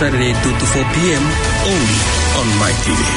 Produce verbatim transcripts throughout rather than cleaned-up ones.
Saturday two to four p.m. only on My T V.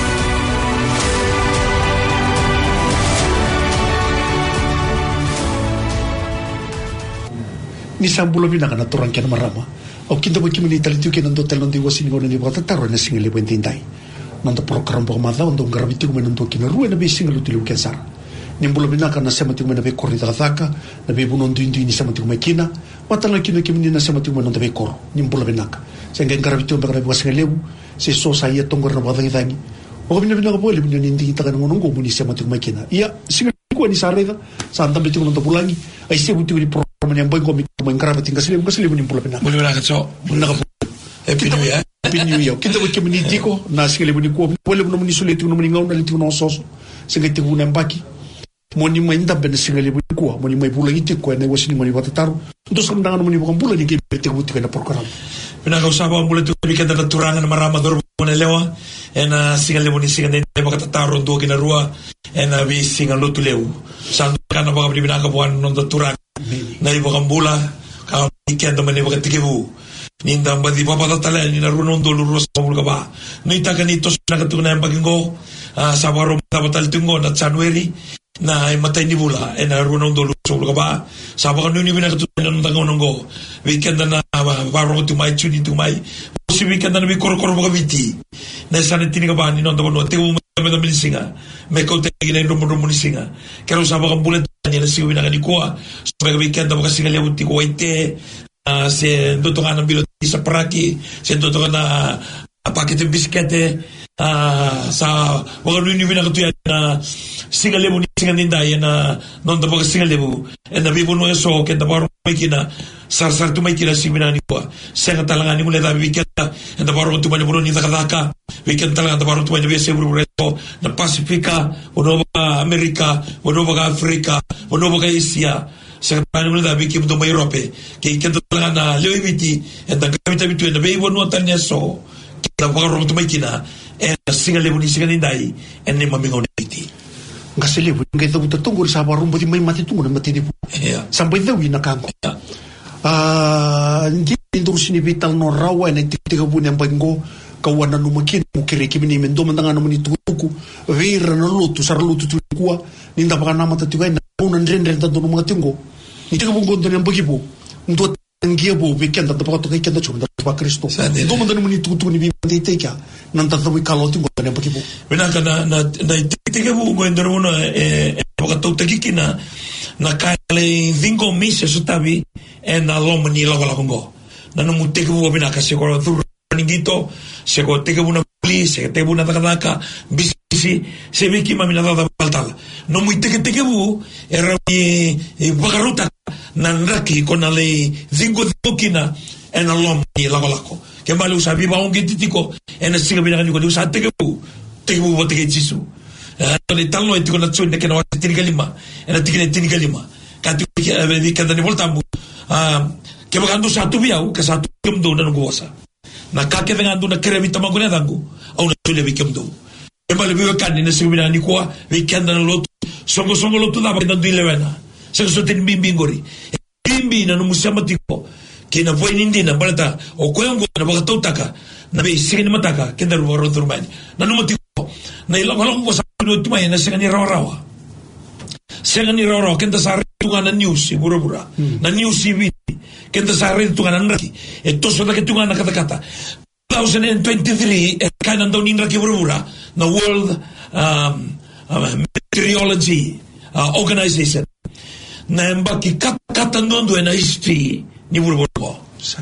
Ni sambulo bina kana turang kian marama. O kinta mo kimini talitu kian ando telon di wasin ngone di bata taro na single bentindai. Nando program po mata ando ngarabiti ko menando kina ruwa na be single utilu kesar. Nimbulo bina kana semati ko na be korri taka na be bunon duindu ini semati ko makina. Matala kina kimini na semati ko menando be kor. Nimbulo bina ka. Sehingga ngarabiti ko bakara wasin lewu se so saya tongor na badang itangi. O bina bina ko boleh bina nindi kita kana ngonong ko muni semati ko makina. Iya single ko ni sareda sa andam biti ko nando pulangi. Ai se buti ko yang boy komik mengkarap tinggal selibu selibu ni pula benar. Boleh nak cok. Benar. Happy New Year. Happy New Year. Kita boleh meniti ko na selibu ni ko. Boleh benar menisulit ko naman ngaw na liti ko na sos. Sehingga tiku na baki. Moni mainda benar selibu ni ko. Moni mai pulang itu ko na wasin moni batataru. Untuk semendangan moni bukan bulan ni kita tiku tiku na program. Benar kau sahabat boleh tu bikin ada turangan marama dor mone lewa. Ena singal lebu ni singal ni batataru dua kena rua. Ena bi singal lo tu lewu. Sandu kana baka di benar kapuan nonton turang. Na iba kambula ka ikian teman iba katikibu ninda mbadi papa tatala ni na runon dolu ros mul ka ba ni ta kanito na katuna pagingo sa baro tabatal tungo na January na matay ni bula na runon dolu mul ka ba sa baka ni bina katuna na tangongo weekend na baro tu mai chuni tu mai si weekend na mi kor kor ba biti na sanetini ka ba ni non do no te mo me milisinga me ko te ni no mo milisinga kero sa baka bulan ni na siwi na kanikuha so may weekend na kasi ngali uti ko ite se ndoto kana bilo sa praki se ndoto kana pakete biskete sa wala ni ni na katuya na single level ni single ninda na non da baka single level and na bibo no so ke da baro makina sar sar tu makina siwi na kanikuha se ka talaga ni mula da weekend and da baro tu mani bro ni da kadaka weekend talaga da baro tu mani bese bro reto na Pasifika uno ba Amerika uno ba Afrika uno ba Asia se ka ni mula da bikim do mai Europe ke ke talaga na leo ibiti and da kamita bitu na bebo no tanya so da baro tu makina and single level ni single indai and ni mamingo niti ngasele bu ngai da buta tunggu sa barum bodi mai mati tunggu na mati di sampai da wi na kanko ah ngi indursi ni vital no rawa na tiga bu ne mbango kawana no makin mukere kimi mendo mandanga no mani tuku vera no lutu sar lutu tu kuwa ninda baka nama tatu kai na una ndrendre tanto no matingo ni tiga bu ngondo ne mbagibu ndo ngia bu weekend da baka to kai kenda chunda ba Kristo ndo mandanga mani tuku ni bi teka nanta to kalo tingo ne mbagibu bena kana na na tiga bu ngondo no e baka to tekikina na kale vingo mise sutabi en aloma ni la la bongo na no muteke bu bena ka se ko ningito se ko teke buna pli se te buna takadaka bisi se viki mamina da baltal no muy teke teke bu era e bagaruta nanraki con ale zingo dokina en alom ni la balako ke malu sabi ba ongi titiko en singa bina ni ko du sa teke bu teke bu teke jisu le talno etiko na tsunde ke no tinika lima en tinika tinika lima ka tu ke ave ka dani voltambu ah ke bagando sa tu biau ke sa tu kem do na ngosa na kake dengan tu na kerevita maguna dangu au na tule bikem do embale biwe kan ni sibina ni kwa weekend na lot songo songo lot da ba ndu ilevena se so tin bimbingori bimbi na no musamatiko kina voi nindina balata o kwengo na ba tautaka na be sigin mataka kenda ro ro turmani na no matiko na ilo halong ko sa no tumay na sigani rawa sigani rawa kenda sa tunga na news bura-bura na news T V kenda sa rin tunga na nraki eto so na tunga na kata-kata twenty twenty-three e kanan daw ninraki bura-bura na World um, uh, Meteorology uh, Organization na mbaki kata nondo na history ni bura-bura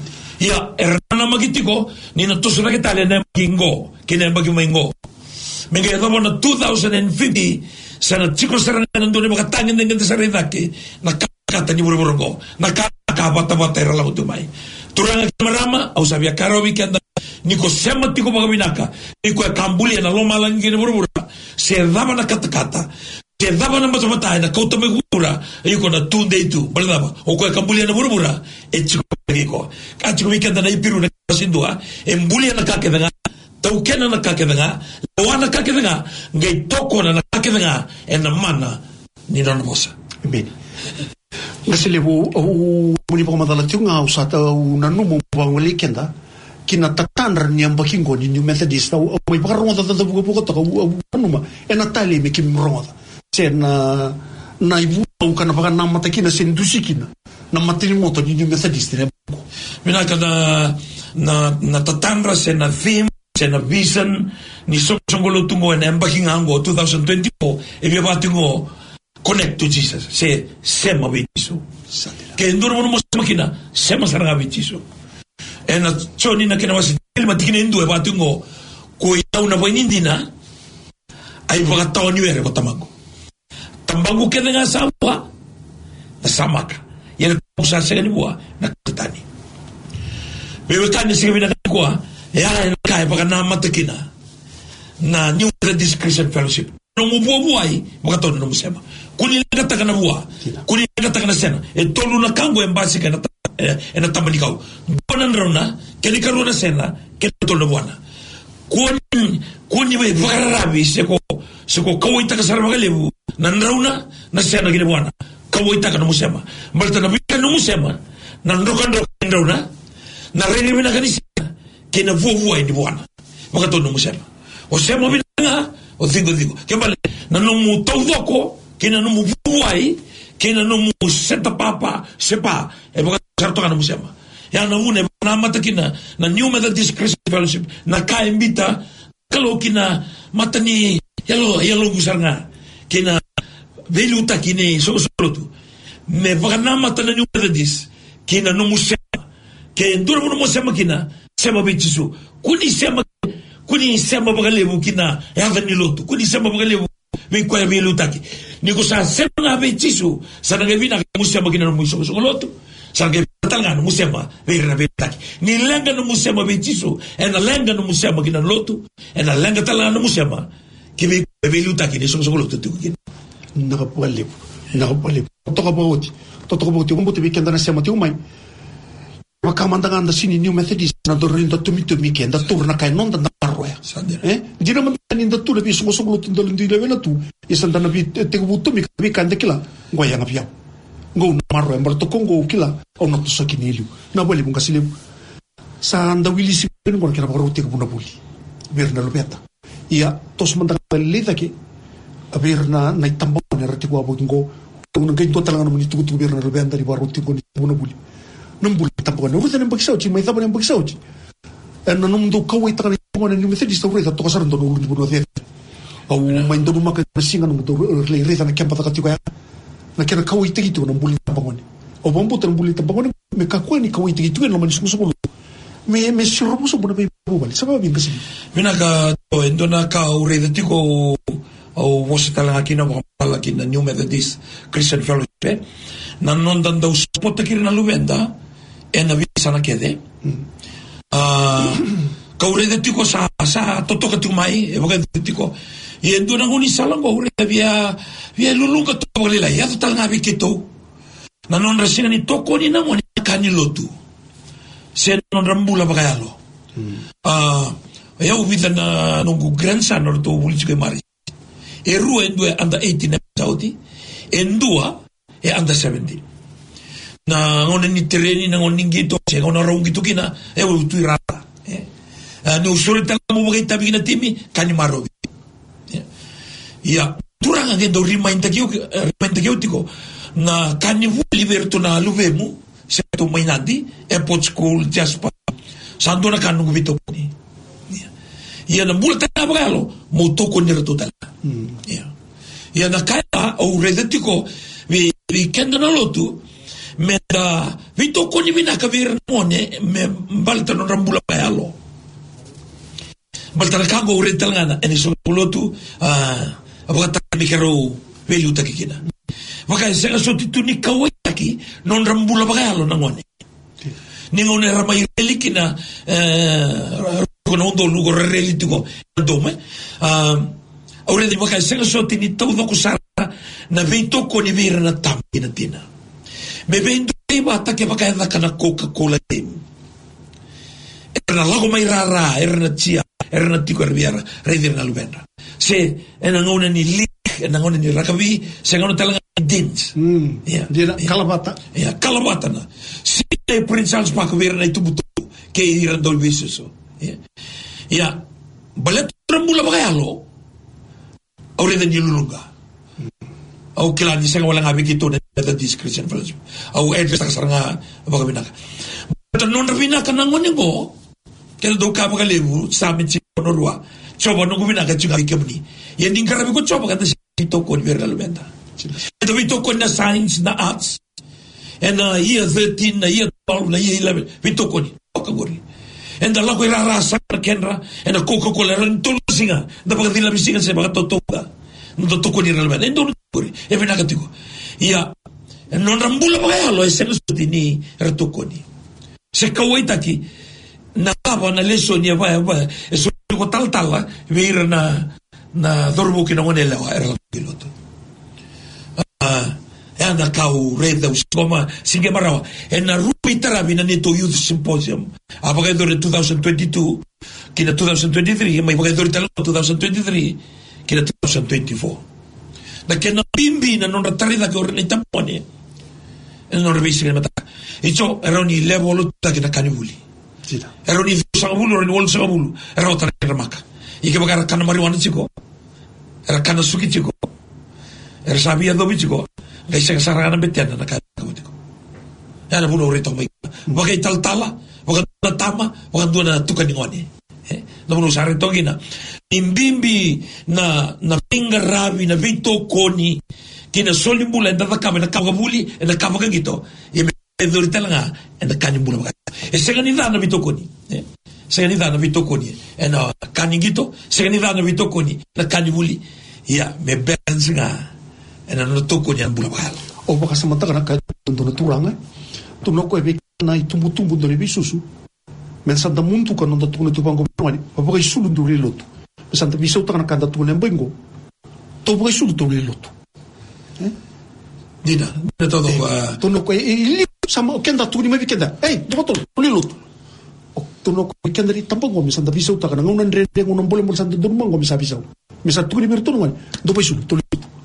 ya erana magitiko ni na to so na kitale na magingo kina mbaki maingo menga yadamo na twenty fifty sana chiko sarang nandun yung makatangin ng ganda sa rin naki nakakata ni buro-buro ko nakakabata-bata yung lang utumay turang marama au sabi akaro weekend ni ko sema tiko magabinaka ni ko kambuli na lomalang gina buro-buro se daba na kata-kata se daba na matamatay na kauta may gura ayun ko na tunde ito balaba o ko kambuli na buro-buro e chiko ko at chiko weekend na ipiru na kasindua embuli na kakita nga tau kena na kakita nga lawa na kakita nga ngay toko na nakakita nga e na mana ni Nana Mosa. Amen. Ngasile bu muni pa madala tiyo nga usata unanu mo pa weekend kina tatandra ni ambakingo ni New Methodist au mai paronga da da buka to numa ena tali me kim ronga se na na ibu kana paka na mata kina sen dusikina na matini moto ni New Methodist ne mina kana na na tatandra se na theme se na vision ni songolo tungo en ambakinga ngo twenty twenty-four e via batingo connect to Jesus se sema bisu ke ndoro mo makina sema saranga bisu ena choni na kena wasi ilma tikine ndu e batingo ko ya una boinindina ai boga tawni were ko tamango tambangu ke nga sawa na samaka yele kusa segani bua na katani bebe kani sigi bina kwa ya kai boga na matakina na New Methodist Christian Fellowship no mu bua buai boga tawni no musema kuni ngata kana bua kuni ngata kana sena e tolu na kango embasi kana ena tambani kau bonan rona keni karuna sena keni tolu buana kuni kuni be vakarabi seko seko kawaita kasar magalebu nan rauna na sena gini buana kawaita kana musema malta na bika no musema nan rokan rokan rauna na reni bina kanisa kena vuvu ai di buana maka tolu musema o sema bina o digo digo kembale na no mu tawdoko kena no mu vuvu ai kena no mu seta papa sepa e boka sarto kana musema ya na une na matakina na New Methodist Christian Fellowship na ka invita kalau kina matani yalo yalo gusanga kina veluta kini so so tu me boka na matana New Methodist kina no musema ke nduro no musema kina sema bichisu kuni sema kuni sema boka lebu kina ya vani lotu kuni sema boka lebu me kwa velutaki niko sa sema na bichisu sana ngevina musema kina no muso so lotu sange talanga no musema vera velutaki ni lenga no musema bichisu ena lenga no musema kina lotu ena lenga talanga no musema kibe velutaki ni so so lotu tukina na kapale na kapale to kapoti to to kapoti kumbuti weekend na sema tu mai makamanda anda sini New Methodist na dorinda tumito weekend turna kai nonda na roya eh dira man ninda tu lebi so so lotu ndolo ndile vena tu isanda na bi te kubuto mi weekend kila ngoya ngapia ngo na marro embar to kongo kila ono to sakinilu na boli bunga sile sa anda wili si ben mo kera baro te kubuna boli berna lobeta ia tos manda leda ke aberna na itambo na rati kwa bodingo una ngai to talanga no tu tu berna lobenda ri baro te ko kubuna boli nambul tambo no ruta nambak sauti mai tabo nambak sauti en no mundo kawai tara ko na New Methodist ro to kasar ndo no buno de au mai ndo maka singa no ndo le reza na kempa takati kwa na kera kawai tigitu no buli tambo o bombo tan buli tambo me kakwa ni kawai tigitu no mani sumo me me siro muso bona be bubal sabe bien kasi mina ka to endona ka ure de tiko o wasitala akina mo pala kina New Methodist Christian Fellowship na non dando spot kiri na lubenda e na visa na kede ah ka ure de tiko sa sa toto ka tumai e boka de tiko e endona ngoni sala ngo ure via via lulunga to bolela ya to tanga bikito na non resina ni toko ni na mo ni kani lotu se non rambula bagayalo ah ya ubida na nungu grandson or to bulchi ke mari e ru endue anda eighteen saudi endua e anda seventeen na ngone ni tereni na ngone ngito se ngone raungi tukina e utu irata eh no surita mo bagita bigina timi kani marobi ya turanga ngendo remind takio remind takio tiko na kani liberto na luvemu se to mainadi e pot school jaspa sandona kanu vito ni ia na multa na bagalo mo toko ni total ia ia na kaya o redetiko vi vi kenda na lotu me da vito ko ni bina ka vir mone me balta no rambula bagalo balta ka go retalngana eni so lotu ah abata mi kero veluta kikina maka sega sotituni kawaki non rambula bagalo na ngone ningone ramai relikina eh kono ndo lugo relitiko dome ah ora di maka sega sotini todo ko sara na vito ko ni vira na tamina tina me vendo iba ta ke baka da kana Coca-Cola team era lago mai rara era na tia era na tiko riviera riviera na lubenda se ena ngone ni lik ena ngone ni rakabi se ngone talanga dins mm yeah dia kalabata ya kalabata na si e prince Charles pa ko vera na itubuto ke iran dol bisuso ya ya balet trembula bagayalo ore da nilulunga au kilani sanga wala ngabi kito na discretion fellowship au address ka saranga baga binaka but non binaka nangoni go kel do ka baga lebu sabi ci no ruwa coba nungu binaka ci ngabi kemni yen din karabi ko coba kan to ko verla lumenda to vi to ko na science na arts and uh, year thirteen na year twelve na year eleven vi to ko ni okagori and la ko rara sa kenra and coca cola ran to singa da baga dila bisinga se baga to to no to ko ni relevant endo e binaka tiko ia non rambula bagayalo e se sutini retokoni se kawaita ki na tava na lesoni va va e so ko tal tal vir na na dorbu ki non ele era piloto ah e anda kau reda uscoma singe marawa e na rupi tarabi na neto youth symposium a bagador twenty twenty-two ki na twenty twenty-three mai bagador talo twenty twenty-three ki na twenty twenty-four da che non bimbi non rattarida che orne tampone e non rivisi che mata e ciò era ogni level che da canivuli era ogni sangabulu era ogni sangabulu era otra ramaka e che magari canna marijuana chico era canna suki chico era sabia dobi chico lei se sarà bettiana na canna chico era bulo reto mai bagai tal tala bagai tama bagai dua tukaningoni eh non lo usare togina imbimbi na na pinga rabi na vito koni kina soli bula da kama na kama buli na kama kangito e me dorita langa na kani bula e segani da na vito koni eh segani da na vito koni e na kani gito segani da na vito koni na kani buli ya me benzinga e na no toko ni bula bala o baka samanta kana ka ndo turanga tu no ko e na itumbu tumbu do bisusu mensa da muntu kan ndo tu no tu bango mani o baka isulu do lotu santa bisa utang kanda tu nembengo to baka isulu do lotu eh dina de todo to no ko e sama kenda tu ni me kenda eh doto lotu to no ko kenda ri tampongo misanta bisa utang na ngunan rende ngunan bole mo santa durmango misa bisa misa tu ni berto no do baka isulu to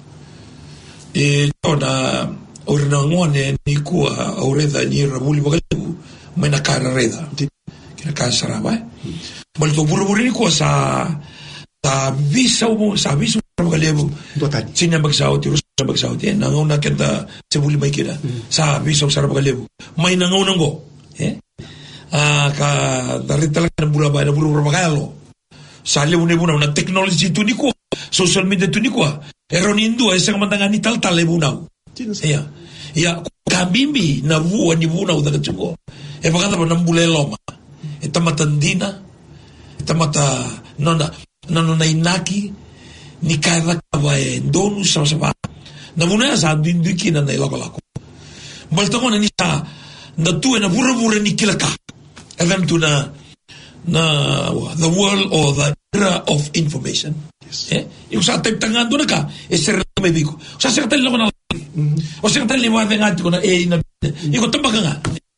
e ona orna ngone ni kua oreda ni ramuli bagalu mena cara reda kina kasara ba bal to buru-buru ni kua sa sa visa mo sa visa bagalu dotani sinya bagsao ti rusa bagsao ti na ngona kenda sebuli mai kira sa visa sa bagalu mai na ngona ngo eh ah ka darita lang bura ba na buru-buru bagalo sa lebu ne buna na technology tu ni kua social media tu ni kua eronindo e sanga mandanga ni tal tal le bunau ya ya kabimbi na vua ni bunau da tsugo e bagada ba nambule loma e tamata ndina e tamata nona nona inaki ni kaira ka e donu sa sa na bunaya sa dindu kina na ilako lako baltongo ni sa na tu na bura bura ni kilaka evem tu na na the world or the era of information. Eh, yung sa tayo tangando na ka, eh, sir na may bigo. Sa sir tayo lang na o sir tayo lima na nga ko na eh, na iko tambak nga.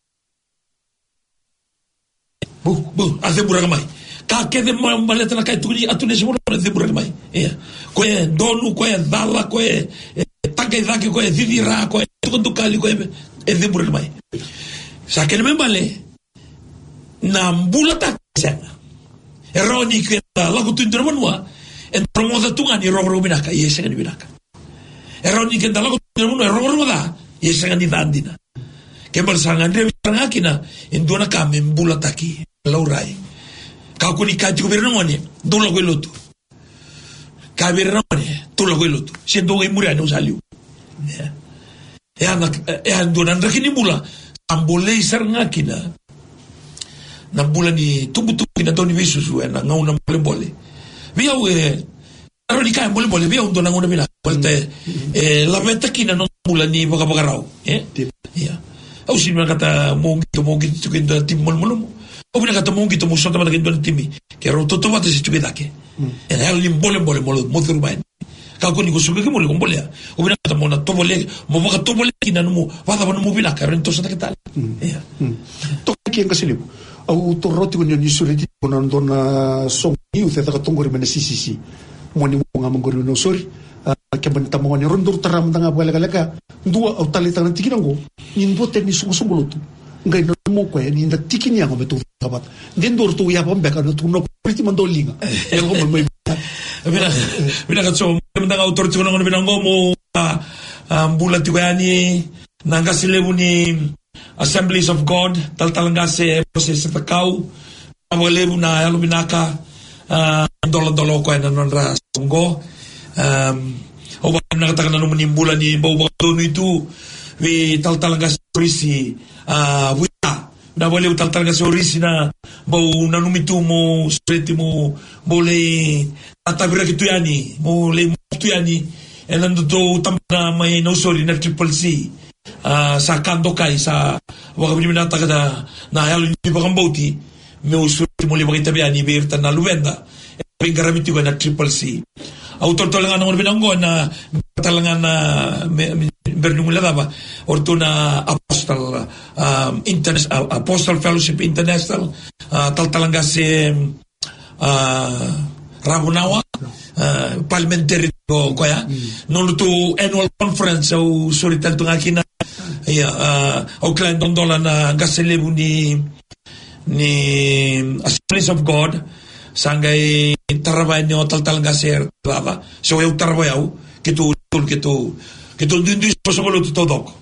Bu, bu, ate bura kamay. Kakede mo ang maleta na kayo tuni, ato na siya muna, ate bura kamay. Eh, koe donu, koe dala, koe tagay-daki, koe didira, koe tukundukali, koe ate bura kamay. Sa akin naman bale, na mbulata siya nga. Eroni kita lagu tu indra manua en promoda tunga ni ro ro binaka yesa ni binaka eroni kita lagu tu manua ro ro da yesa ni dandina ke bersanga ndre sanga kina indona kame mbula taki laurai ka ko ni kati ko berno ni do lagu lotu ka berno ni tu lagu lotu si do ngi muri anu saliu ya ya na ya ndona ndre kini mbula ambole sanga kina na bula ni tubu-tubu na toni visu suwe na ngauna mole-mole. Via ue, aro ni kaya mole-mole, via undo na ngauna mina. Palte, la meta kina non bula ni baka-baka rao. Eh? Iya. Au sin mga kata mongito, mongito, tukindo na tim mol-molo mo. Au mina kata mongito, musota mata kindo na timi. Kaya ro toto mata si tukidake. E na hali mole-mole, molo, mothi rumain. Kako ni kusuga ki mole kumbole ya. Au mina kata mona tobole, mo baka tobole kina numu, wata pa numu binaka, ro nito sa takitala. Iya. Toki ang kasilipo. Au toroti ko ni sureti ko nan dona song yu te ta tongori mena sisi si moni mo nga mangori no sori ke ban tamo ni rondur taram tanga bala kala ka dua au tali tanga tikinango ni mbote ni sungo sungo lutu ngai no mo ko ni nda tikini ngo betu kabat den dor tu ya bombe ka no tu no priti mandolinga el go mo bina bina ka so menda ka autor tsuno ngo bina ngo mo ambula tiwani nanga silebuni Assemblies of God tal talanga se proses sa kau awalebu na alubinaka dolo dolo ko na non ra ngo um o ba na kata na menimbula ni bau bau itu we tal talanga sorisi ah wita na wale tal talanga sorisi na bau na numitu mo streti mo bole atabira kitu yani mo le kitu yani enando to tamna may no sorry na triple C uh, sa kandokai sa wakabili minata kada na hayalo ni bakambauti me usuri mo le bakita biani berta na luwenda pingaramiti ko na triple C autor talangan ng binanggo na talangan na bernumula ba orto na apostle um, international uh, apostle fellowship international uh, tal talanga si uh, Rabunawa uh, parliamentary ko kaya mm. no to annual conference o surital to ngakina ya uh, Auckland dondola na gaselebu ni ni Assemblies of God sangay tarabay nyo tal-tal nga sir baba so yung tarabay ako kito kito kito din din sa solo to dok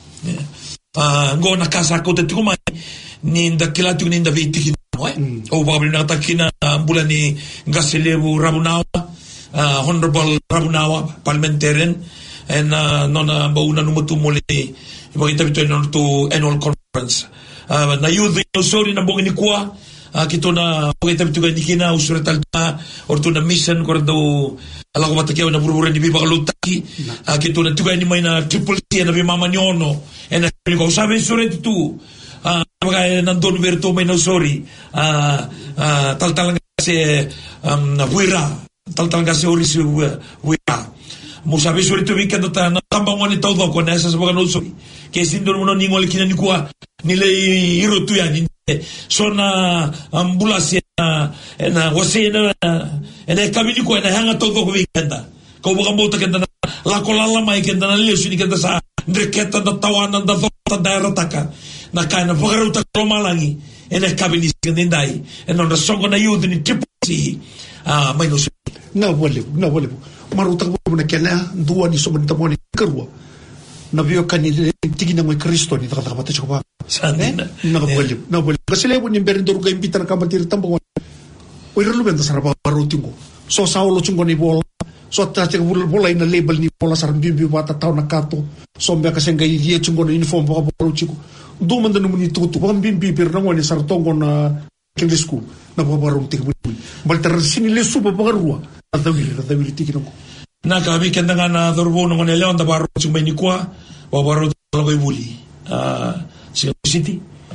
ah ngo nakasako te kumay ni ndakila tu ni ndaviti kino eh o ba bina takina ambula ni Gaselebu Rabunawa uh, honorable Rabunawa parliamentarian and uh, nona bauna numutu muli ibagita bito no to annual conference uh, na youth no sorry na bongini kwa Uh, kito na pagkita bito gani kina usuratal na orto na mission kordo ala ko matakiyaw na buruburan ni biba kalutaki uh, kito na tugay ni may na triple C na bimama nyono and na ko sabi surat itu uh, mga nandun berto may no sorry uh, uh, tal-tal kasi um, wira tal-tal kasi oris wira mo sabi surat itu weekend ta na tambangon ni todo ko na sa mga no sorry kasi ndon mo ningol kina ni kuha nila iro tu yan so na ambulance na na wasi na na kabini ko na hanga todo ko weekenda ko bukan bota kenda na la kolala mai kenda na lesu ni kenda sa ndreketa da tawanan da dota da rataka na kana pagaruta kromalangi ena kabini kenda ndai ena na songo na yudo ni tipsi ah mai no na wale na wale maruta ko na kena duwa ni so man tamoni karwa na vio kanile tigi na mo Kristo ni takata kapata chukwa sana na wale na wale kasi lebo ni berindor ga imbita na kamantir tambo o irlo benda saraba barutingo so saulo chungo ni bola so tate bola ina label ni bola sarbi bi wata taw na kato so mbe kasi ngai ye chungo na uniform ba baruchiko do man danu ni tutu ba bimbi bir na ngoni sartongo na kende school na ba barutingo baltar sini le suba bagarua adawili adawili tiki no na kami kenda nga na dorbo no ngone leon da baro chumba ni kwa wa baro logo ibuli ah city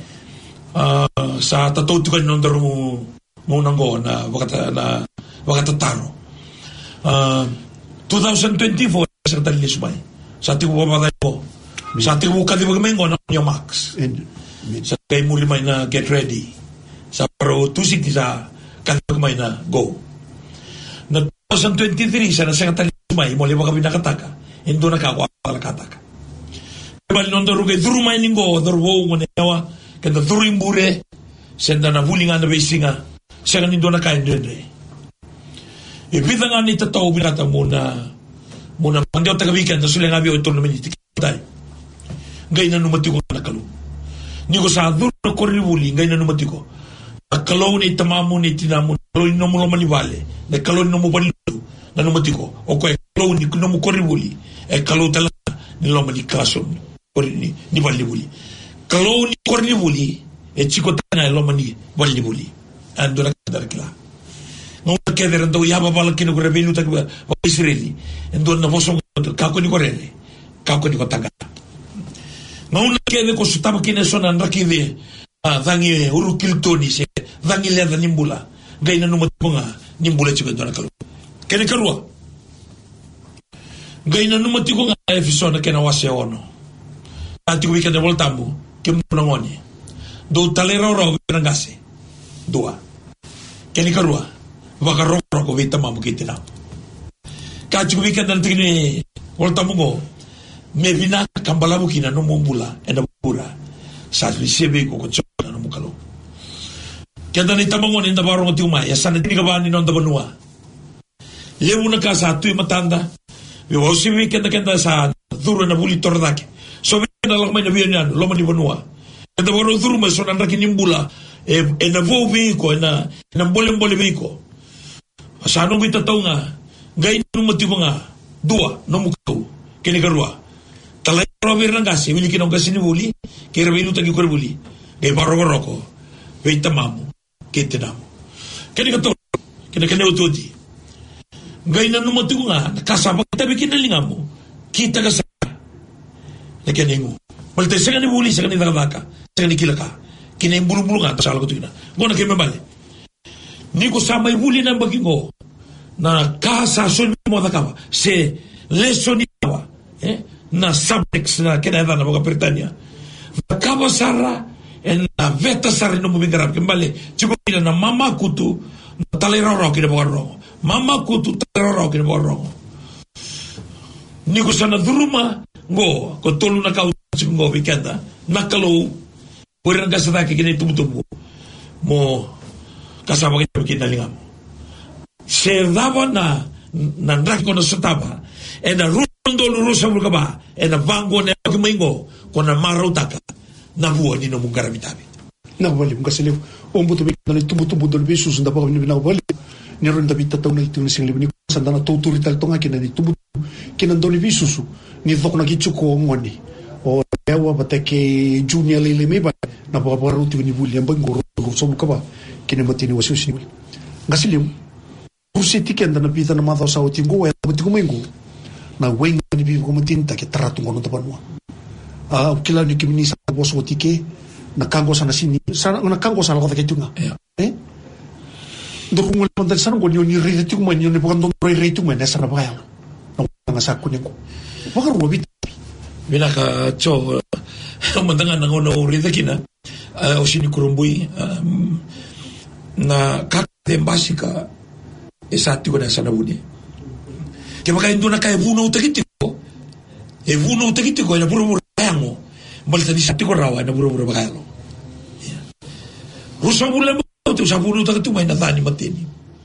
ah sa tato tu kan nondor mo mo nango na wakata na wakata taro ah twenty twenty-four sa tali sumay sa tiwo ba ko sa tiwo ka di bagmengo na yo max sa kay mo limay na get ready sa pro two city sa kan may na go na twenty twenty-three sa nasa tali sumay mo liba kami nakataka indo nakawa nakataka bali non doru ke duru mai ningo doru wo ngone yawa ke duru imbure senda na bulinga na besinga sega nindo na kain dende e vida ngani tatau binata muna muna mandio ta weekend sule ngabi o tournament tikai ngai na numatiko na kalu nigo sa duru na korri buli ngai na numatiko akalo ni tamamu ni tinamu lo no mo mani vale de kalo no mo bali na numatiko o ko kalo ni no mo korri buli e kalo tala ni lo mani kaso ni ni bali buli kalau ni korni buli e chiko tana lo mani bali buli andora kadar kla no ke der ndo ya baba la kino rebelu ta ba israeli ndo na boso ka ko ni korere ka ko ni kotanga no na ke de ko sutaba kine sona ndaki de dangi uru kiltoni se dangi le da nimbula gaina no matunga nimbula chiko ndona kalu kene karua gaina no matunga e fisona kena wase ono ati weekend de voltambu ke mpunangoni do talero ro ngase dua keni karua baka ro ro ko vita mamu kitina ka chu weekend dan tini voltambu go me vina kambala bukina no mumbula ena pura sa lisebe ko ko tsona no mukalo kenda ni tamangon inda baro ngati umay asana tiga bani non da banua lewu na ka sa tu matanda yo osiwi kenda kenda sa duro na buli tordake so na lang may nabiyan lo man di banua kenda baro duro ma so na rakinimbula e e na vo viko e na na bole bole viko asano kita tau nga gai no mati nga dua no mukau kini karua talai rover na gasi wili kinong gasi ni buli kira wilu tagi kore buli gai baro roko veita mamu kete namo kini kato kini kene utodi gai na no mati nga kasama kita bikin na lingamu kita kasa na kene ngu malte sa ni buli sa ni dalaka sa ni kilaka kini buru-buru nga tasala ko tina ngona keme bale ni ko sama ibuli na bagingo na kasa son mo da kaba se lesoni wa eh na subtext na kenada na mga Britanya na kaba sara en na veta sara no mo bingarap kembali chuko na mama kutu na talero kina borro mama kutu talero kina borro ni ko sana duruma go ko tolu na kau ngo bikenda nakalo pura nga sa kina tumutubo mo kasama kita kita lingam se daba na na ndako na sotaba e na rundo lurusa mulkaba e na vango na kimingo kona marutaka na buo ni no mungaramitabi na wali mkaselew ombuto bikana tumutubo do besu sunda pa ni na wali ni ronda bitata na itu ni single ni sanda na tuturi tal tonga kina ni tubu kina doni bisusu ni dok na kichuko ngoni o ewa batake junior lele meba na pa pa rutu ni buli ambangoro so mulkaba kina matini wasu single ngasiliw Usiti kenda na pita na mathaw sa utingo e matigo mengo na wenga ni bigo matinta ke trato ngono tapanwa ah ukila ni kimini sa boso tike na kango sana sini sana na kango sa lako takitunga eh ndoko ngol pantal sana ngo ni ri tiku man ni pokon ri ri tiku man sa na baya na nga sa kuniko baka rubi bila ka cho mandangan na ngono ri takina o sini kurumbui na kakte basika esati ko na sana buni ke baka indo na kay vuno utakitiko e vuno utakitiko na puro puro yango balta di sati ko rawa na puro puro bakalo rusa bula mo to sa vuno utakitiko may natani matini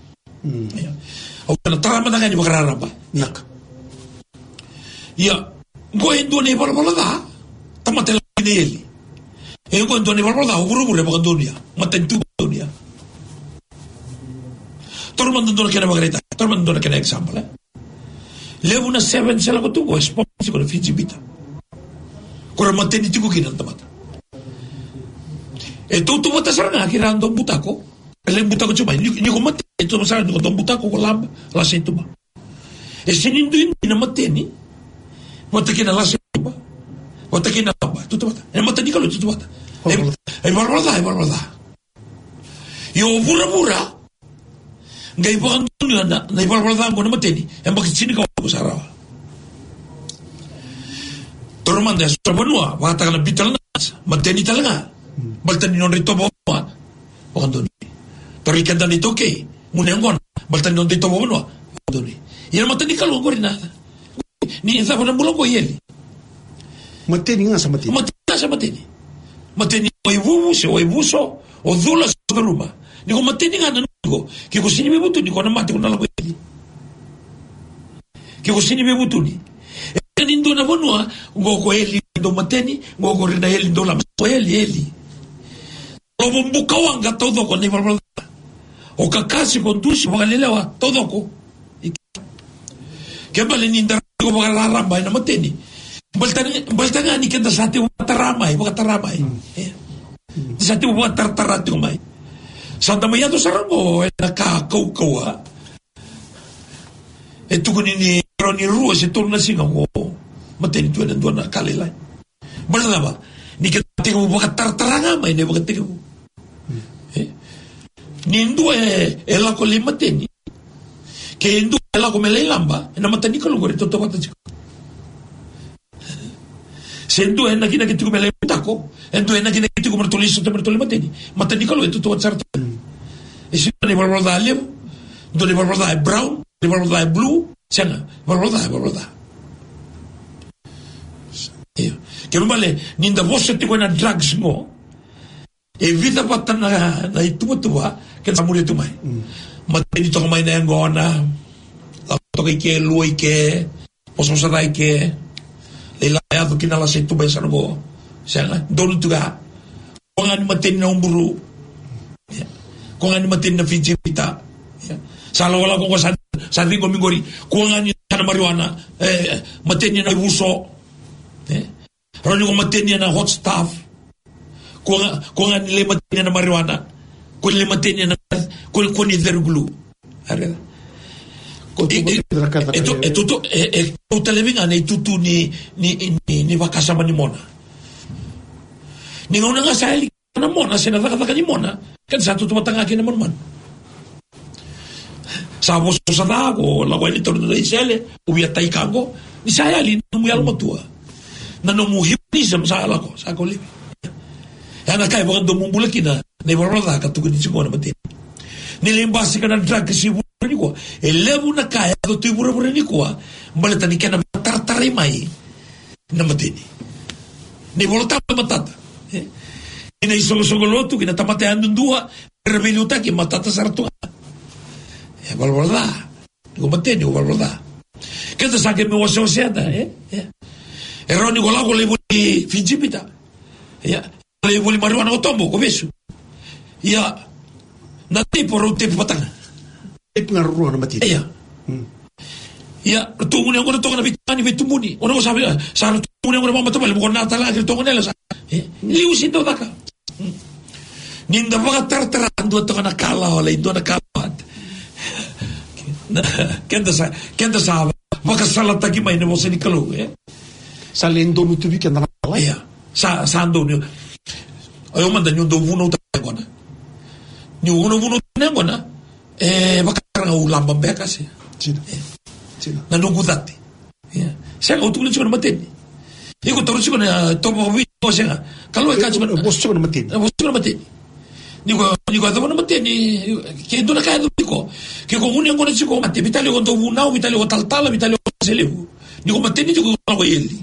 o na tama na kani bakararaba nak ya go indo ne balbalada tamatela ni eli e go indo ne balbalada puro puro bakadonia matentu donia tormando na kena magreta tormando na kena example eh? levo na seven sila ko tugo esponsi ko na fijibita kura mateni tigo kinan tamata e tu tu bata saranga kirando butako ele butako chuma ni ko mateni tu saranga ko butako ko lab la setuma e sinindu ina mateni matakina la setuma matakina laba tu tu bata e mateni kalo tu tu bata e barbalada e barbalada yo bura bura ngai bang dunia na na ibalbaldan ko na mateni en bakit sini ka ko sarawa tormanda sa banua wata kana bital na mateni talaga baltan non rito bo wakandoni torikan dan ito ke munengon baltan non rito bo banua wakandoni yan mateni ka lugo rin na ni isa pa na bulong ko yeli mateni nga sa mateni mateni sa mateni mateni o ibubuso o ibuso o dula sa rumah ni ko mateni nga na ko ke ko sini bebutu ni ko na mate ko na lago eli ke ko sini bebutu ni e ni ndo na bonua ngo ko eli ndo mateni ngo ko rina eli ndo la so eli eli lo bombuka wanga todo ko ni barba o kakasi ko dushi bagalelewa todo ko ke bale ni ndar ko bagala ramba na mateni baltan baltan ni kenda sate taramay bagataramay eh sate bo tartarati ko mai Santa Maria do Sarango e nakakaukaw ha. E tukun ni Ronnie Rua si turna singa ko mateni tuan dan tuan nakalilay. Bala ba? Ni kati ko baka tartaranga may ne baka tigo. Eh? Ni ndu e ela ko limateni. Ke ndu ela ko melelamba na matani ko lugar ito to patati. Sendo en nakina kiti ko melelako, endo en nakina kiti ko mertulis to mertulis mateni. Matani ko ito to sarta. E si ne barbalda levo, do ne barbalda brown, ne barbalda blue, sanga, barbalda barbalda. Io. Che male ninda vosse ti quena drugs mo. E vita patta na na itu tua che sa muri tu mai. Ma ti to mai na ngona. La to che lui che posso sarai che le la ya tu kina la se tu besa no. Sanga donu tu ga. Ko ngani matin na umburu. Ko ngani matin na Fiji pita. Sala wala ko sa sa ringo mingori. Ko ngani na marijuana eh matin na ibuso. Eh Roni ko matin na hot stuff. Ko ko ngani le matin na marijuana. Ko le matin na ko ko ni verglu. Arre. E tu e tu e tu televinga nei tutu ni ni ni ni vakasa mani mona. Ni ngona nga sa na mona sina taka ni mona. Kan sa tu matanga kina mon. Sa vos sa dago la wali torno dei sele u via tai kango ni sa ali no mu almo tua. Na no mu hypnotism sa ala ko sa ko li. Ana kai bo do mu bulakina ne borroda ka tu ni chimona mate. Ni limbasi kana drag si ni ko e levu na kaya do tu bura bura ni ko baleta ni kana tartare mai na matini ni volta matata eh ina iso so golotu kina tamate andu dua reveluta che matata sartu e valvolda go mateni go valvolda che da sa che mi was osiada eh e roni go lago le voli fijipita ya le voli marijuana otombo ko vesu ya na tipo rote patanga e pengaruh na mati. Iya. Ya, tungu ni ngora tonga na bitani bitumuni. Ona mo sabi sa tungu ni ngora mama tabal mo na tala ke tonga nela sa. Eh, liu sinto daka. Ninda baga tartara ando tonga na kala wala indo na kapat. Kenda sa, kenda sa baga salata ki mai na mo sa ni kalu eh. Salendo no tubi kenda na kala. Iya. Sa sa ando ni. Ayo manda nyundo vuno ta ngona. Ni vuno vuno ngona. Eh, bakar nga ulam bambeka siya. Sino? Sino? Nanungudati. Yeah. Siya nga utukulin siya na matin. Iko taro siya na topo kawin ko siya nga. Kalau ika siya na... Bos siya na matin. Bos siya na matin. Ni ko, ni ko ito na matin. Kaya ito na kaya doon ko. Kaya kung unyang ko na siya ko matin. Bitali ko ito unaw, bitali ko taltala, bitali ko siliw. Ni ko matin, ni ko ako yeli.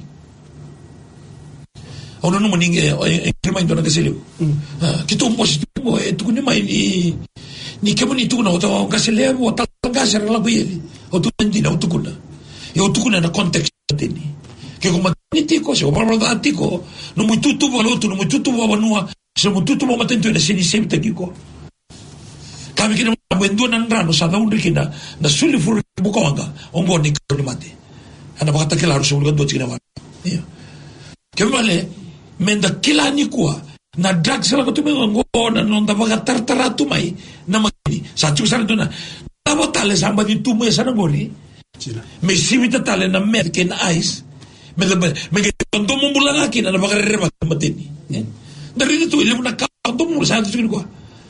Ako na naman yung krimain doon na kasiliw. Kito ang positibo mo, ito ko naman ni... Ni kemo ni tuna o to kasi levo tal gasera la bili o tu ndi na utukuna yo tukuna na context teni ke ko matini tiko se o parlo da tiko no mu tutu valo tu no mu tutu va vanua se mu tutu va matento na sini sempre tiko kabi kina mwendu na ndrano sa da undikina na suli furu bukonga ongo ni ko ni mate ana bakata kelaro se ulga do tina va ke vale menda kilani kwa na drug sala ko tume ngona non da baga tartaratu mai na magini sa tu sala dona tabo tale samba di tu me sana ngori me sivita tale na merke na ice me me ke tondo mo bulanga kina na baga reba matini dari tu ile na ka to mo sa tu ko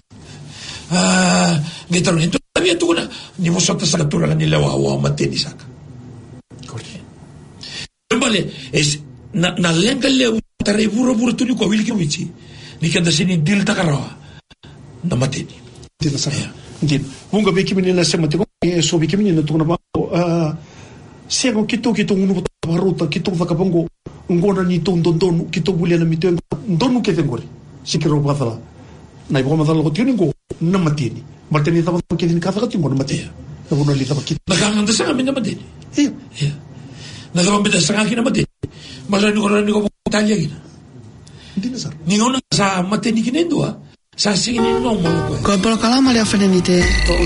ah gitaro ento tabia tu na ni mo sota sa tura ni lewa wa matini saka corre vale es na na lenga le tare buro buro tu ni ko wilki wichi ni kenda sini dil takarawa na matini dil sara dil bunga be kimini na sema tiko e so be kimini na tuna ba ah sego kito kito unu baruta kito vakapongo ngona ni ton don don kito bulia na miten donu ke tengori sikiro batala na ibo madala ko tiningo na matini matini taba ke din kafa tingo na matini na bono li taba kit na kanga da sa na matini iya iya na taba bida sa kina matini mala ni ko ni ko talya gina ni ngona sa matini kinendua sa singin no mo ko ko bolo kala mali afenite